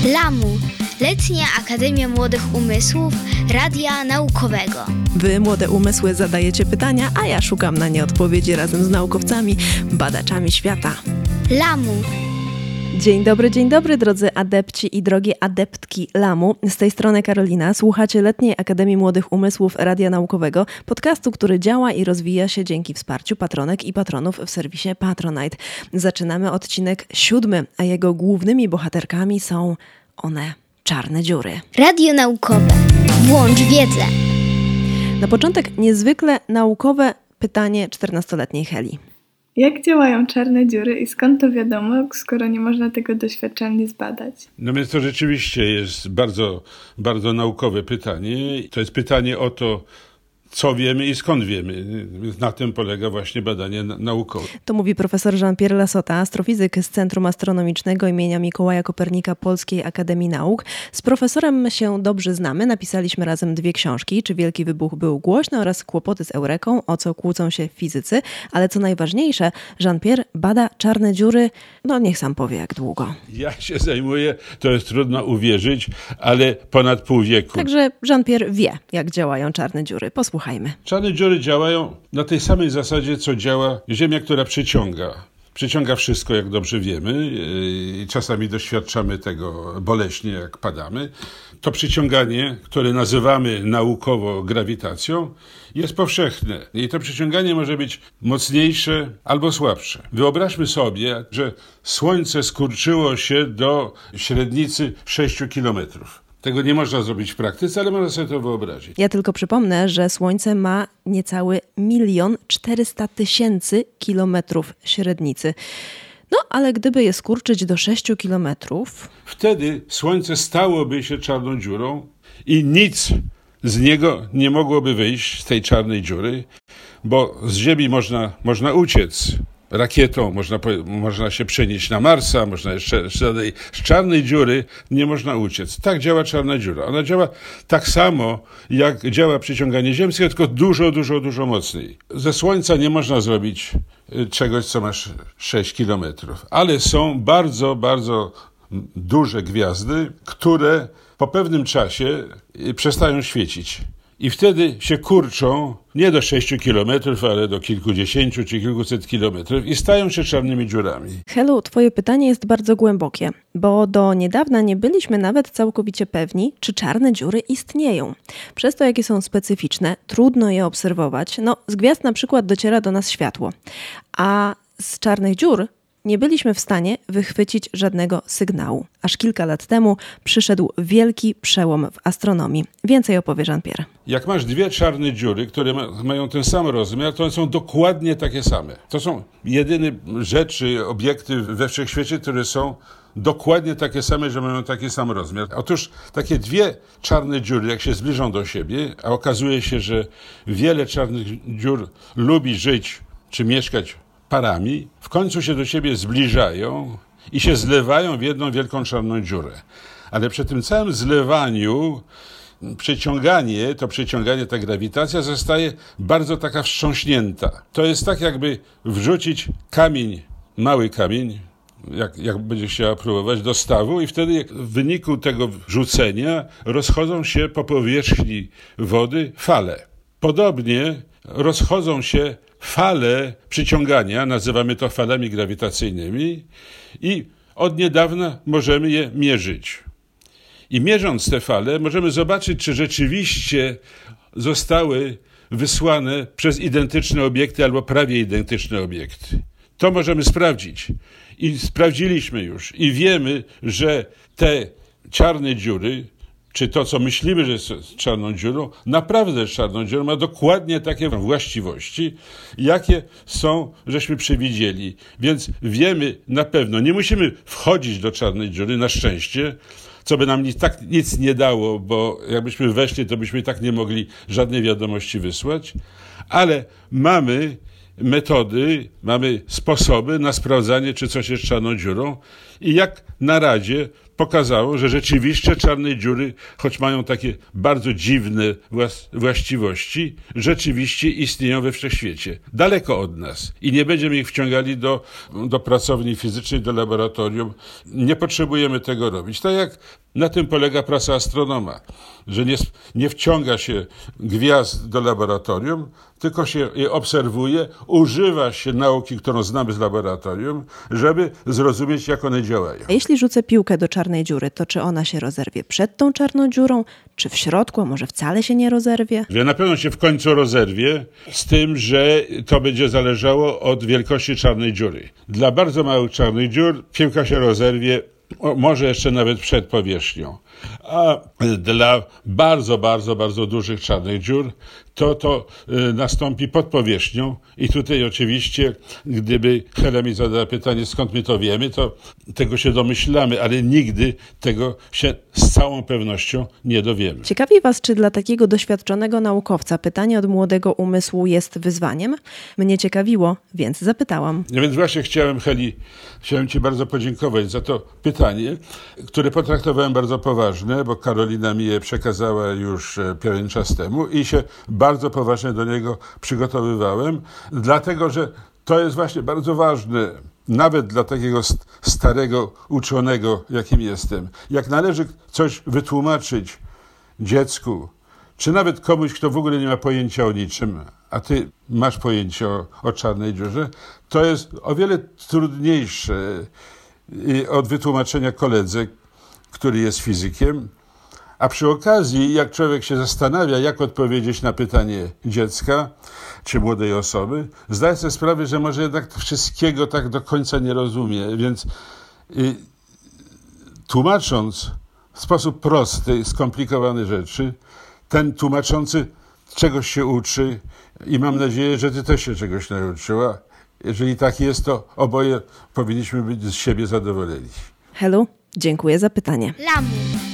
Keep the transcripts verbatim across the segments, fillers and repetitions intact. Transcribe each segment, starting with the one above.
LAMU, Letnia Akademia Młodych Umysłów Radia Naukowego. Wy, młode umysły, zadajecie pytania, a ja szukam na nie odpowiedzi razem z naukowcami, badaczami świata. LAMU. Dzień dobry, dzień dobry, drodzy adepci i drogie adeptki LAMU. Z tej strony Karolina. Słuchacie Letniej Akademii Młodych Umysłów Radia Naukowego, podcastu, który działa i rozwija się dzięki wsparciu patronek i patronów w serwisie Patronite. Zaczynamy odcinek siódmy, a jego głównymi bohaterkami są one, czarne dziury. Radio Naukowe. Włącz wiedzę. Na początek niezwykle naukowe pytanie czternastoletniej Heli. Jak działają czarne dziury i skąd to wiadomo, skoro nie można tego doświadczalnie zbadać? No więc to rzeczywiście jest bardzo, bardzo naukowe pytanie. To jest pytanie o to, co wiemy i skąd wiemy. Na tym polega właśnie badanie naukowe. To mówi profesor Jean-Pierre Lassota, astrofizyk z Centrum Astronomicznego imienia Mikołaja Kopernika Polskiej Akademii Nauk. Z profesorem się dobrze znamy. Napisaliśmy razem dwie książki, Czy Wielki Wybuch był głośny oraz Kłopoty z Eureką, o co kłócą się fizycy. Ale co najważniejsze, Jean-Pierre bada czarne dziury, no niech sam powie jak długo. Ja się zajmuję, to jest trudno uwierzyć, ale ponad pół wieku. Także Jean-Pierre wie, jak działają czarne dziury. Posłuchajmy. Czarne dziury działają na tej samej zasadzie, co działa Ziemia, która przyciąga. Przyciąga wszystko, jak dobrze wiemy, i czasami doświadczamy tego boleśnie, jak padamy. To przyciąganie, które nazywamy naukowo grawitacją, jest powszechne. I to przyciąganie może być mocniejsze albo słabsze. Wyobraźmy sobie, że Słońce skurczyło się do średnicy sześciu kilometrów. Tego nie można zrobić w praktyce, ale można sobie to wyobrazić. Ja tylko przypomnę, że Słońce ma niecały milion czterysta tysięcy kilometrów średnicy. No, ale gdyby je skurczyć do sześciu kilometrów... Wtedy Słońce stałoby się czarną dziurą i nic z niego nie mogłoby wyjść, z tej czarnej dziury, bo z Ziemi można, można uciec. Rakietą można, można się przenieść na Marsa, można jeszcze z czarnej dziury nie można uciec. Tak działa czarna dziura. Ona działa tak samo, jak działa przyciąganie ziemskie, tylko dużo, dużo, dużo mocniej. Ze Słońca nie można zrobić czegoś, co ma sześć kilometrów, ale są bardzo, bardzo duże gwiazdy, które po pewnym czasie przestają świecić. I wtedy się kurczą nie do sześciu kilometrów, ale do kilkudziesięciu czy kilkuset kilometrów i stają się czarnymi dziurami. Helu, twoje pytanie jest bardzo głębokie, bo do niedawna nie byliśmy nawet całkowicie pewni, czy czarne dziury istnieją. Przez to, jakie są specyficzne, trudno je obserwować. No, z gwiazd na przykład dociera do nas światło, a z czarnych dziur nie byliśmy w stanie wychwycić żadnego sygnału. Aż kilka lat temu przyszedł wielki przełom w astronomii. Więcej opowie Jean-Pierre. Jak masz dwie czarne dziury, które ma, mają ten sam rozmiar, to one są dokładnie takie same. To są jedyne rzeczy, obiekty we wszechświecie, które są dokładnie takie same, że mają taki sam rozmiar. Otóż takie dwie czarne dziury, jak się zbliżą do siebie, a okazuje się, że wiele czarnych dziur lubi żyć czy mieszkać parami, w końcu się do siebie zbliżają i się zlewają w jedną wielką czarną dziurę. Ale przy tym całym zlewaniu przyciąganie, to przyciąganie, ta grawitacja zostaje bardzo taka wstrząśnięta. To jest tak, jakby wrzucić kamień, mały kamień, jak, jak będzie chciała próbować, do stawu i wtedy w wyniku tego wrzucenia rozchodzą się po powierzchni wody fale. Podobnie rozchodzą się fale przyciągania, nazywamy to falami grawitacyjnymi i od niedawna możemy je mierzyć. I mierząc te fale możemy zobaczyć, czy rzeczywiście zostały wysłane przez identyczne obiekty albo prawie identyczne obiekty. To możemy sprawdzić. I sprawdziliśmy już. I wiemy, że te czarne dziury, czy to, co myślimy, że jest czarną dziurą, naprawdę czarną dziurą ma dokładnie takie właściwości, jakie są, żeśmy przewidzieli. Więc wiemy na pewno, nie musimy wchodzić do czarnej dziury, na szczęście, co by nam nic, tak nic nie dało, bo jakbyśmy weszli, to byśmy i tak nie mogli żadnej wiadomości wysłać, ale mamy metody, mamy sposoby na sprawdzanie, czy coś jest czarną dziurą I jak na Radzie pokazało, że rzeczywiście czarne dziury, choć mają takie bardzo dziwne włas- właściwości, rzeczywiście istnieją we wszechświecie. Daleko od nas. I nie będziemy ich wciągali do, do pracowni fizycznej, do laboratorium. Nie potrzebujemy tego robić. Tak jak na tym polega praca astronoma, że nie, nie wciąga się gwiazd do laboratorium, tylko się je obserwuje, używa się nauki, którą znamy z laboratorium, żeby zrozumieć, jak one działają. A jeśli rzucę piłkę do czarnej dziury, to czy ona się rozerwie przed tą czarną dziurą, czy w środku, a może wcale się nie rozerwie? Że na pewno się w końcu rozerwie, z tym, że to będzie zależało od wielkości czarnej dziury. Dla bardzo małych czarnych dziur piłka się rozerwie, o, może jeszcze nawet przed powierzchnią. A dla bardzo, bardzo, bardzo dużych czarnych dziur to to y, nastąpi pod powierzchnią i tutaj oczywiście, gdyby Hela mi zadała pytanie, skąd my to wiemy, to tego się domyślamy, ale nigdy tego się z całą pewnością nie dowiemy. Ciekawi Was, czy dla takiego doświadczonego naukowca pytanie od młodego umysłu jest wyzwaniem? Mnie ciekawiło, więc zapytałam. No więc właśnie chciałem, Heli, chciałem Ci bardzo podziękować za to pytanie, które potraktowałem bardzo poważne, bo Karolina mi je przekazała już pewien czas temu i się bardzo poważnie do niego przygotowywałem, dlatego że to jest właśnie bardzo ważne, nawet dla takiego starego uczonego, jakim jestem. Jak należy coś wytłumaczyć dziecku, czy nawet komuś, kto w ogóle nie ma pojęcia o niczym, a ty masz pojęcie o, o czarnej dziurze, to jest o wiele trudniejsze od wytłumaczenia koledze, który jest fizykiem. A przy okazji, jak człowiek się zastanawia, jak odpowiedzieć na pytanie dziecka czy młodej osoby, zdaje sobie sprawę, że może jednak wszystkiego tak do końca nie rozumie. Więc y, tłumacząc w sposób prosty, skomplikowane rzeczy, ten tłumaczący czegoś się uczy i mam nadzieję, że ty też się czegoś nauczyła. Jeżeli tak jest, to oboje powinniśmy być z siebie zadowoleni. Helu, dziękuję za pytanie. Lamu.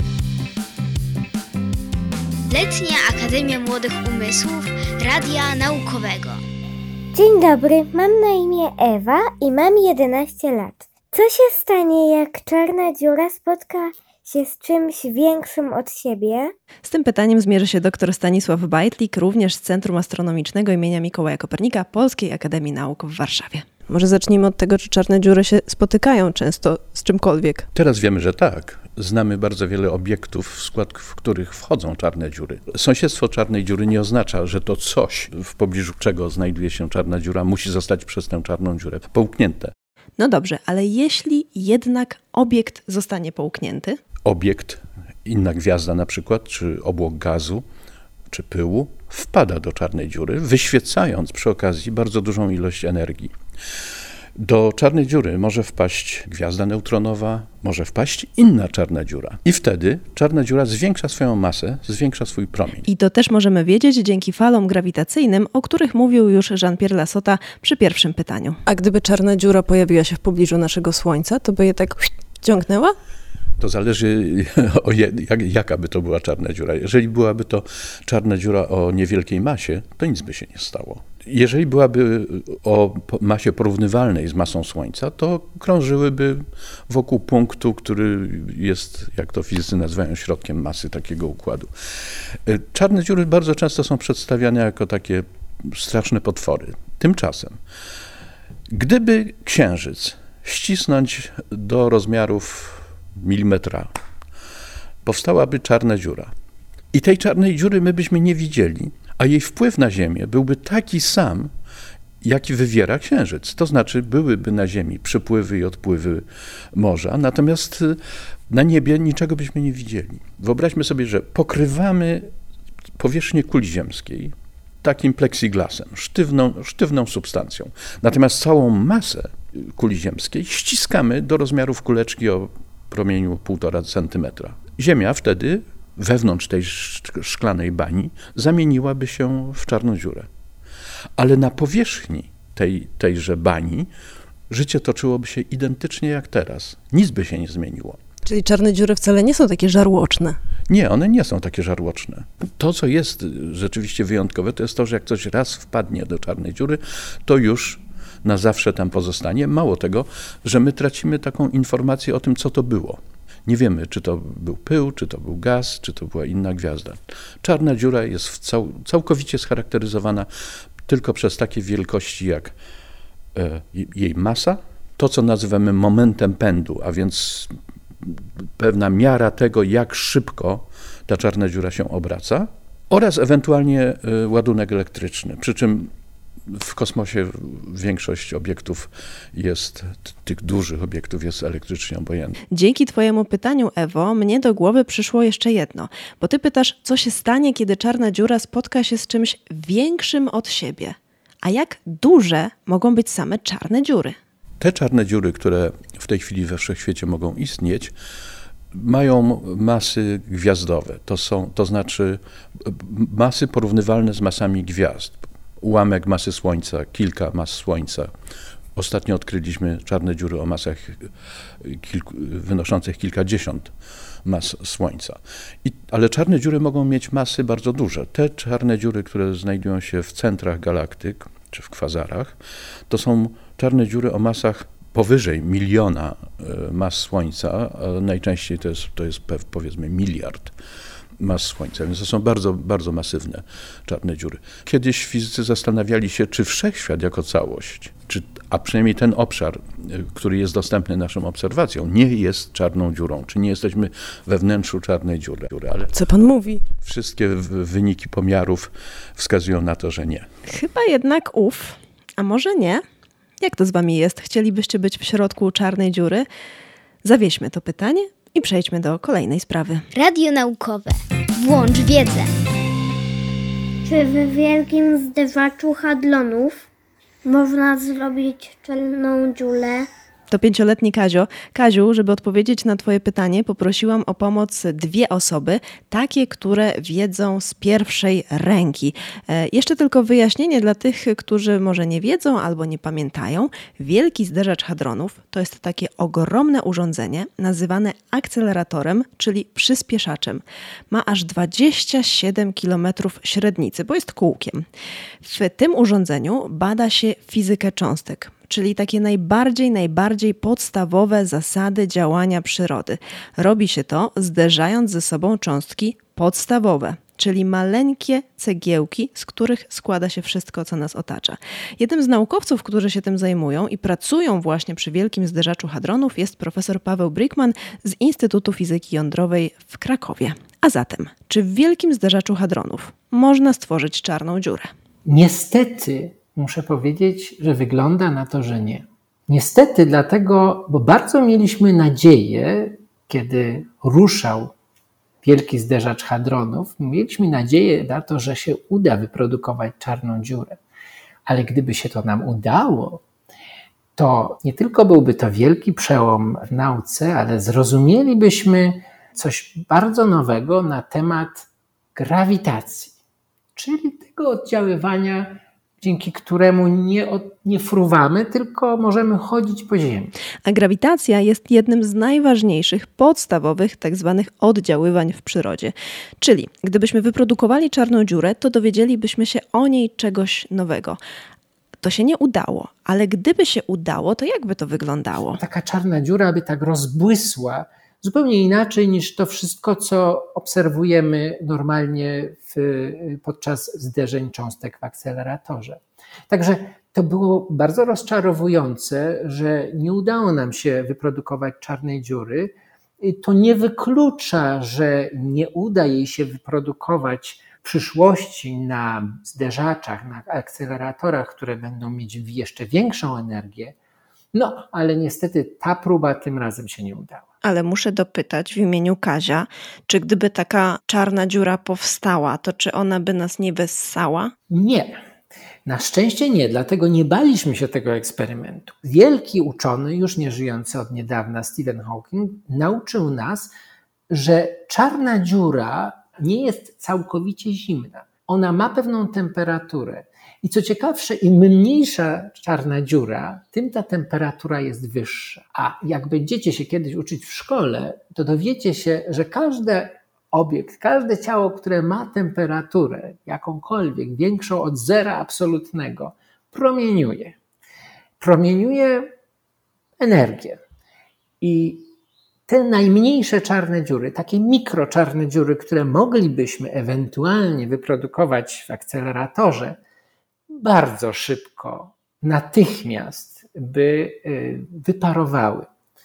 Letnia Akademia Młodych Umysłów Radia Naukowego. Dzień dobry, mam na imię Ewa i mam jedenaście lat. Co się stanie, jak czarna dziura spotka się z czymś większym od siebie? Z tym pytaniem zmierzy się dr Stanisław Bajtlik, również z Centrum Astronomicznego imienia Mikołaja Kopernika Polskiej Akademii Nauk w Warszawie. Może zacznijmy od tego, czy czarne dziury się spotykają często z czymkolwiek. Teraz wiemy, że tak. Znamy bardzo wiele obiektów, w skład w których wchodzą czarne dziury. Sąsiedztwo czarnej dziury nie oznacza, że to coś, w pobliżu czego znajduje się czarna dziura, musi zostać przez tę czarną dziurę połknięte. No dobrze, ale jeśli jednak obiekt zostanie połknięty? Obiekt, inna gwiazda na przykład, czy obłok gazu, czy pyłu, wpada do czarnej dziury, wyświecając przy okazji bardzo dużą ilość energii. Do czarnej dziury może wpaść gwiazda neutronowa, może wpaść inna czarna dziura. I wtedy czarna dziura zwiększa swoją masę, zwiększa swój promień. I to też możemy wiedzieć dzięki falom grawitacyjnym, o których mówił już Jean-Pierre Lassota przy pierwszym pytaniu. A gdyby czarna dziura pojawiła się w pobliżu naszego Słońca, to by je tak ciągnęła? To zależy, o je, jak, jaka by to była czarna dziura. Jeżeli byłaby to czarna dziura o niewielkiej masie, to nic by się nie stało. Jeżeli byłaby o masie porównywalnej z masą Słońca, to krążyłyby wokół punktu, który jest, jak to fizycy nazywają, środkiem masy takiego układu. Czarne dziury bardzo często są przedstawiane jako takie straszne potwory. Tymczasem, gdyby Księżyc ścisnąć do rozmiarów milimetra, powstałaby czarna dziura. I tej czarnej dziury my byśmy nie widzieli, a jej wpływ na Ziemię byłby taki sam, jaki wywiera Księżyc. To znaczy byłyby na Ziemi przypływy i odpływy morza, natomiast na niebie niczego byśmy nie widzieli. Wyobraźmy sobie, że pokrywamy powierzchnię kuli ziemskiej takim plexiglasem, sztywną, sztywną substancją. Natomiast całą masę kuli ziemskiej ściskamy do rozmiarów kuleczki o promieniu półtora centymetra. Ziemia wtedy wewnątrz tej szklanej bani zamieniłaby się w czarną dziurę. Ale na powierzchni tej, tejże bani życie toczyłoby się identycznie jak teraz. Nic by się nie zmieniło. Czyli czarne dziury wcale nie są takie żarłoczne. Nie, one nie są takie żarłoczne. To, co jest rzeczywiście wyjątkowe, to jest to, że jak ktoś raz wpadnie do czarnej dziury, to już na zawsze tam pozostanie. Mało tego, że my tracimy taką informację o tym, co to było. Nie wiemy, czy to był pył, czy to był gaz, czy to była inna gwiazda. Czarna dziura jest w cał, całkowicie scharakteryzowana tylko przez takie wielkości jak e, jej masa, to co nazywamy momentem pędu, a więc pewna miara tego, jak szybko ta czarna dziura się obraca, oraz ewentualnie e, ładunek elektryczny. Przy czym w kosmosie większość obiektów jest, tych dużych obiektów jest elektrycznie obojętna. Dzięki twojemu pytaniu, Ewo, mnie do głowy przyszło jeszcze jedno, bo ty pytasz, co się stanie, kiedy czarna dziura spotka się z czymś większym od siebie. A jak duże mogą być same czarne dziury? Te czarne dziury, które w tej chwili we wszechświecie mogą istnieć, mają masy gwiazdowe, to są, to znaczy masy porównywalne z masami gwiazd. Ułamek masy Słońca, kilka mas Słońca. Ostatnio odkryliśmy czarne dziury o masach kilku, wynoszących kilkadziesiąt mas Słońca. I, ale czarne dziury mogą mieć masy bardzo duże. Te czarne dziury, które znajdują się w centrach galaktyk, czy w kwazarach, to są czarne dziury o masach powyżej miliona mas Słońca, a najczęściej to jest, to jest powiedzmy miliard mas Słońca, więc to są bardzo, bardzo masywne czarne dziury. Kiedyś fizycy zastanawiali się, czy wszechświat jako całość, czy, a przynajmniej ten obszar, który jest dostępny naszym obserwacjom, nie jest czarną dziurą, czy nie jesteśmy we wnętrzu czarnej dziury. Ale co pan mówi? Wszystkie wyniki pomiarów wskazują na to, że nie. Chyba jednak ów, a może nie? Jak to z wami jest? Chcielibyście być w środku czarnej dziury? Zawieźmy to pytanie i przejdźmy do kolejnej sprawy. Radio naukowe. Włącz wiedzę. Czy w wielkim zderzaczu hadronów można zrobić czarną dziurę? To pięcioletni Kazio. Kaziu, żeby odpowiedzieć na twoje pytanie, poprosiłam o pomoc dwie osoby, takie, które wiedzą z pierwszej ręki. E, jeszcze tylko wyjaśnienie dla tych, którzy może nie wiedzą albo nie pamiętają. Wielki zderzacz hadronów to jest takie ogromne urządzenie nazywane akceleratorem, czyli przyspieszaczem. Ma aż dwadzieścia siedem kilometrów średnicy, bo jest kółkiem. W tym urządzeniu bada się fizykę cząstek, czyli takie najbardziej, najbardziej podstawowe zasady działania przyrody. Robi się to zderzając ze sobą cząstki podstawowe, czyli maleńkie cegiełki, z których składa się wszystko, co nas otacza. Jednym z naukowców, którzy się tym zajmują i pracują właśnie przy Wielkim Zderzaczu Hadronów, jest profesor Paweł Brickman z Instytutu Fizyki Jądrowej w Krakowie. A zatem, czy w Wielkim Zderzaczu Hadronów można stworzyć czarną dziurę? Niestety muszę powiedzieć, że wygląda na to, że nie. Niestety dlatego, bo bardzo mieliśmy nadzieję, kiedy ruszał Wielki Zderzacz Hadronów, mieliśmy nadzieję na to, że się uda wyprodukować czarną dziurę. Ale gdyby się to nam udało, to nie tylko byłby to wielki przełom w nauce, ale zrozumielibyśmy coś bardzo nowego na temat grawitacji, czyli tego oddziaływania, dzięki któremu nie, od, nie fruwamy, tylko możemy chodzić po ziemi. A grawitacja jest jednym z najważniejszych, podstawowych tak zwanych oddziaływań w przyrodzie. Czyli gdybyśmy wyprodukowali czarną dziurę, to dowiedzielibyśmy się o niej czegoś nowego. To się nie udało, ale gdyby się udało, to jak by to wyglądało? Taka czarna dziura by tak rozbłysła zupełnie inaczej niż to wszystko, co obserwujemy normalnie w, podczas zderzeń cząstek w akceleratorze. Także to było bardzo rozczarowujące, że nie udało nam się wyprodukować czarnej dziury. To nie wyklucza, że nie uda jej się wyprodukować w przyszłości na zderzaczach, na akceleratorach, które będą mieć jeszcze większą energię. No, ale niestety ta próba tym razem się nie udała. Ale muszę dopytać w imieniu Kazia, czy gdyby taka czarna dziura powstała, to czy ona by nas nie wessała? Nie. Na szczęście nie, dlatego nie baliśmy się tego eksperymentu. Wielki uczony, już nie żyjący od niedawna, Stephen Hawking, nauczył nas, że czarna dziura nie jest całkowicie zimna. Ona ma pewną temperaturę. I co ciekawsze, im mniejsza czarna dziura, tym ta temperatura jest wyższa. A jak będziecie się kiedyś uczyć w szkole, to dowiecie się, że każdy obiekt, każde ciało, które ma temperaturę jakąkolwiek większą od zera absolutnego, promieniuje. promieniuje energię. I te najmniejsze czarne dziury, takie mikroczarne dziury, które moglibyśmy ewentualnie wyprodukować w akceleratorze, bardzo szybko, natychmiast by wyparowały.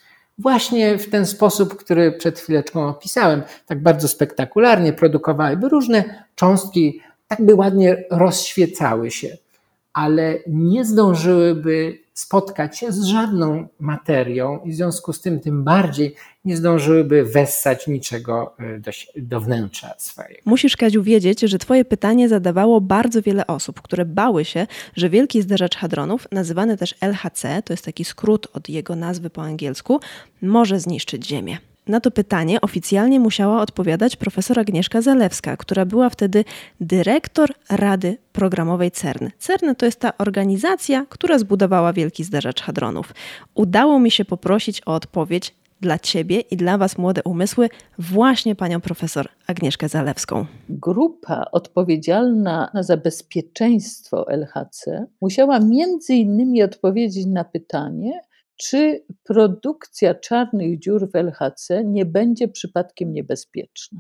Właśnie w ten sposób, który przed chwileczką opisałem, tak bardzo spektakularnie produkowałyby różne cząstki, tak by ładnie rozświecały się, ale nie zdążyłyby spotkać się z żadną materią i w związku z tym tym bardziej nie zdążyłyby wessać niczego do, do wnętrza swojego. Musisz, Kaziu, wiedzieć, że twoje pytanie zadawało bardzo wiele osób, które bały się, że Wielki Zderzacz Hadronów, nazywany też L H C, to jest taki skrót od jego nazwy po angielsku, może zniszczyć Ziemię. Na to pytanie oficjalnie musiała odpowiadać profesor Agnieszka Zalewska, która była wtedy dyrektor Rady Programowej CERN. CERN to jest ta organizacja, która zbudowała Wielki Zderzacz Hadronów. Udało mi się poprosić o odpowiedź dla ciebie i dla was, młode umysły, właśnie panią profesor Agnieszkę Zalewską. Grupa odpowiedzialna za bezpieczeństwo L H C musiała między innymi odpowiedzieć na pytanie, czy produkcja czarnych dziur w L H C nie będzie przypadkiem niebezpieczna.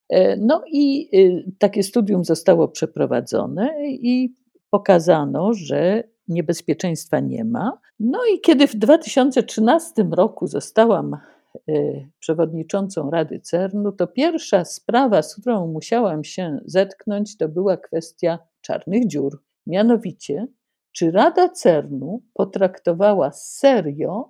No i takie studium zostało przeprowadzone i pokazano, że niebezpieczeństwa nie ma. No i kiedy w dwa tysiące trzynastym roku zostałam przewodniczącą Rady CERN-u, to pierwsza sprawa, z którą musiałam się zetknąć, to była kwestia czarnych dziur. Mianowicie, czy Rada CERN-u potraktowała serio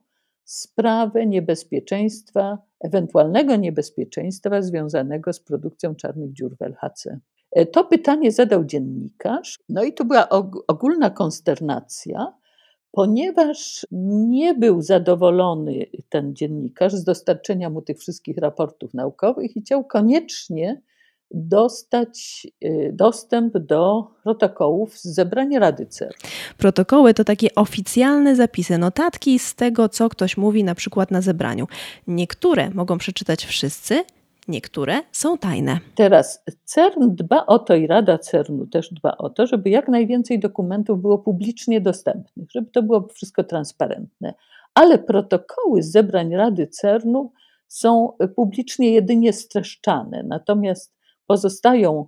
sprawę niebezpieczeństwa, ewentualnego niebezpieczeństwa związanego z produkcją czarnych dziur w L H C? To pytanie zadał dziennikarz, no i to była ogólna konsternacja, ponieważ nie był zadowolony ten dziennikarz z dostarczenia mu tych wszystkich raportów naukowych i chciał koniecznie dostać dostęp do protokołów z zebrania Rady CERN. Protokoły to takie oficjalne zapisy, notatki z tego, co ktoś mówi na przykład na zebraniu. Niektóre mogą przeczytać wszyscy, niektóre są tajne. Teraz CERN dba o to i Rada CERN-u też dba o to, żeby jak najwięcej dokumentów było publicznie dostępnych, żeby to było wszystko transparentne. Ale protokoły z zebrań Rady CERN-u są publicznie jedynie streszczane, natomiast pozostają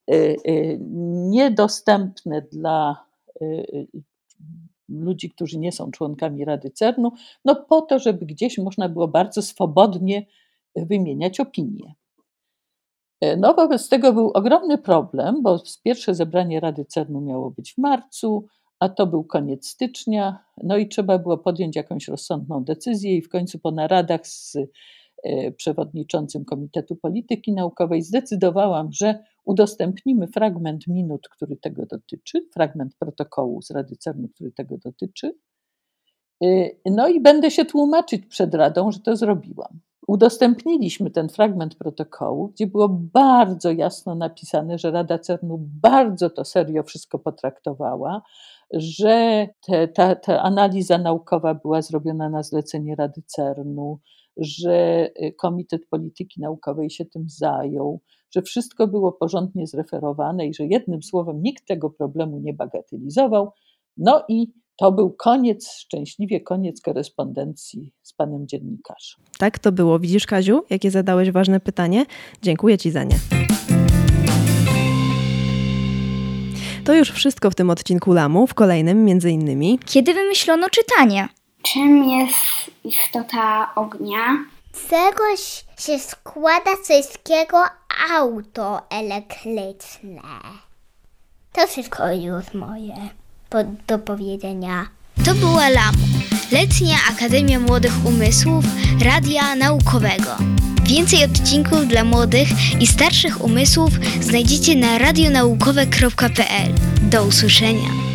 niedostępne dla ludzi, którzy nie są członkami Rady CERN-u, no po to, żeby gdzieś można było bardzo swobodnie wymieniać opinie. No wobec tego był ogromny problem, bo pierwsze zebranie Rady CERN-u miało być w marcu, a to był koniec stycznia, no i trzeba było podjąć jakąś rozsądną decyzję i w końcu po naradach z przewodniczącym Komitetu Polityki Naukowej zdecydowałam, że udostępnimy fragment minut, który tego dotyczy, fragment protokołu z Rady CERN-u, który tego dotyczy. No i będę się tłumaczyć przed Radą, że to zrobiłam. Udostępniliśmy ten fragment protokołu, gdzie było bardzo jasno napisane, że Rada CERN-u bardzo to serio wszystko potraktowała, że te, ta, ta analiza naukowa była zrobiona na zlecenie Rady CERN-u, że Komitet Polityki Naukowej się tym zajął, że wszystko było porządnie zreferowane i że jednym słowem nikt tego problemu nie bagatelizował. No i to był koniec, szczęśliwie koniec korespondencji z panem dziennikarzem. Tak to było. Widzisz, Kaziu, jakie zadałeś ważne pytanie? Dziękuję ci za nie. To już wszystko w tym odcinku Lamu, w kolejnym między innymi. Kiedy wymyślono czytanie? Czym jest istota ognia? Z czegoś się składa wszystkiego auto elektryczne. To wszystko już moje do powiedzenia. To była Lamu, Letnia Akademia Młodych Umysłów Radia Naukowego. Więcej odcinków dla młodych i starszych umysłów znajdziecie na radionaukowe kropka p l. Do usłyszenia.